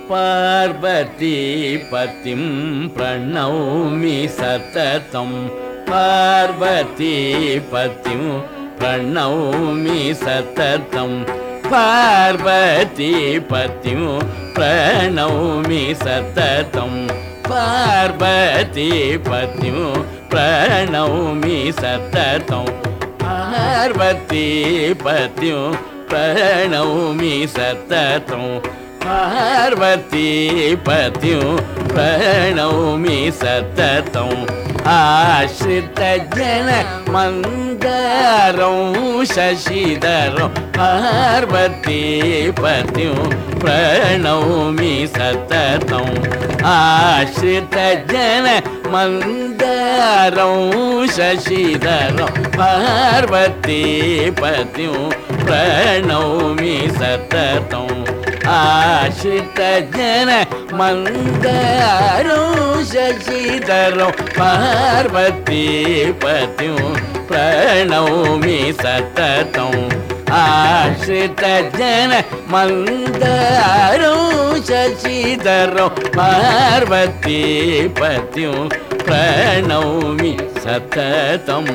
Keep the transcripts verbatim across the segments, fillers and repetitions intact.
பார்வதி பதிம் பிரணௌமி சததம் பார்வதி பதிம் பிரணௌமி சததம் பார்வதி பதிம் பிரணௌமி சததம் பார்வதி பதிம் பிரணௌமி சததம் பார்வதி பதிம் பிரணௌமி சததம் பார்வதி பதிம் பிரணௌமி சததம் ஆஸ்ரித ஜன மந்தாரம் சசிதரம் பார்வதி பதிம் பிரணௌமி சததம் ஆஸ்ரித ஜன மந்தாரம் சசிதரம் பார்வதி பதிம் பிரணௌமி சததம் ஆஸ்ரித ஜன மந்தாரம் சசிதரம் பார்வதி பதிம் பிரணௌமி சததம் ஆஸ்ரித ஜன மந்தாரம் சசிதரம் பார்வதி பதிம் பிரணௌமி சததம்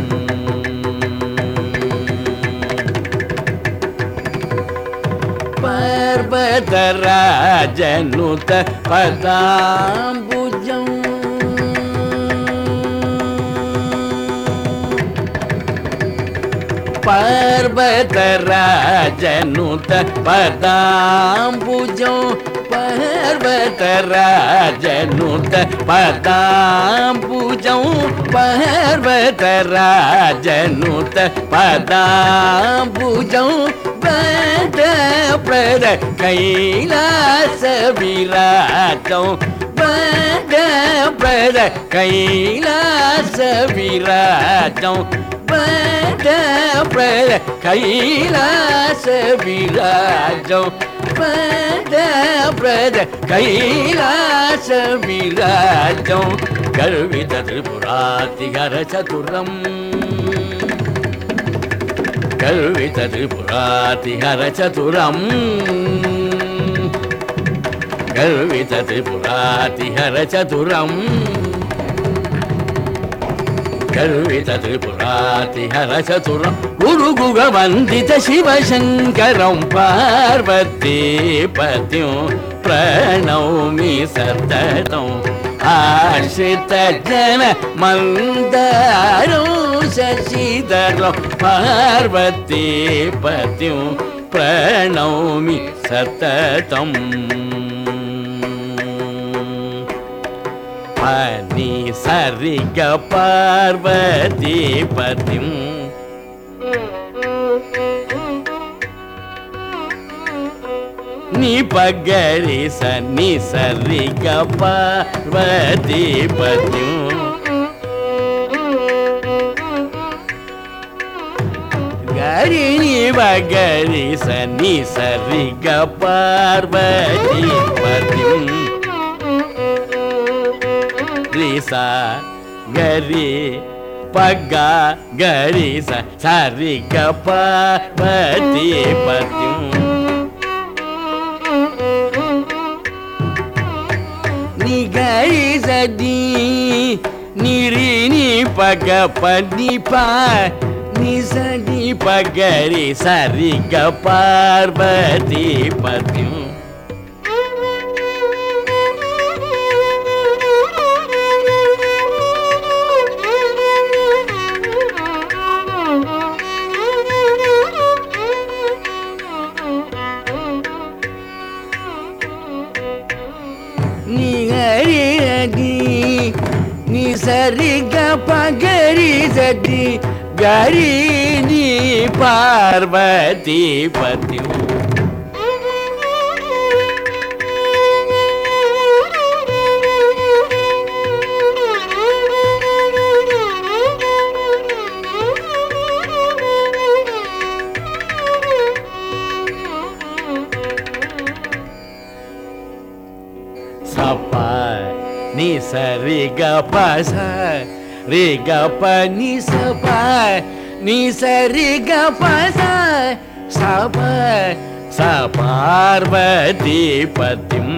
பர்வதராஜனுத பதாம்புஜம் பர்வதராஜனுத பதாம்புஜம் பர்வதராஜனுத பதாம்புஜம் பர்வதராஜனுத பதாம்புஜம் பத பிரத கைலாச விராஜம் பத பிரத கைலாச விராஜம் பத பிரத கைலாச விராஜம் பத பிரத கைலாச விராஜம் கர்வித திரிபுராதிகர சதுரம் கர்வித திரிபுராதிஹர சதுரம் கர்வித திரிபுராதிஹர சதுரம் கர்வித திரிபுராதிஹர சதுரம் குரு குக வந்தித சிவசங்கரம் பார்வதி பதிம் பிரணௌமி சததம் ஆஸ்ரித ஜன மந்தாரம் சசிதரம் பார்வதி பதிம் பிரணௌமி சததம் பனி சரிக பார்வதி பதிம் நீ பகரி சனி சரிக பார்வதி பதிம் கரி நீ பகரி சனி சரிக பார்வதி பதிம் ரிசா கரி பகா கரி சரிக பார்வதி பதிம் நீ கரி சதி நிரி நீ பக பதி பா நீ சதி பகரி சரிக பார்வதி பதிம் சரிக பகரி சதி கரி நீ பார்வதி பதிம் சப்பா நீ சரிக பச ரிக ப நீ சப நீ சரிக பச சப ச பார்வதி பதிம்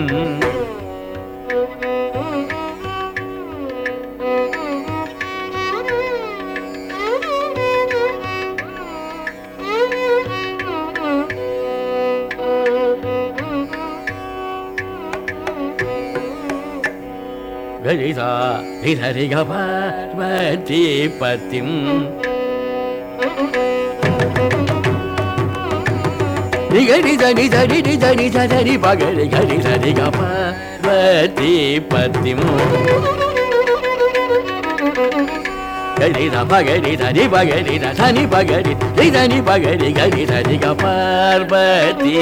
கரிசா ரிசரி கபார்வதி பதிம் நிகரி சரி சரி சரி சரி பகரி கரி சரி கபார்வதி பதிம் கரிசா பகரி சரி பகரி சனி பகரி ரிசனி பகரி கரி சரி கபார்வதி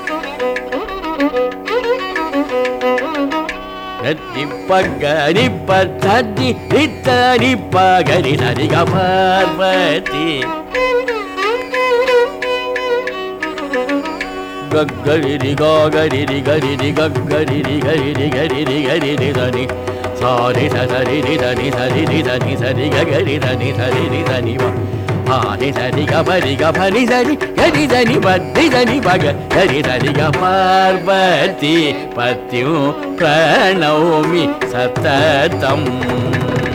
நத்தி பகரி பத்தி நித்தரி பகரி சரி கபார்வதி கரி கரி கரி கரி கரி கரி கரி சனி சாரி சரி சனி சரி சனி சரி கரி சனி சரி சனி பாரி சரி கபரி கபரி சரி கரி சனி பத்தி சனி பக கரி சரி கபார்வதி பத்யு பிரணௌமி சததம்.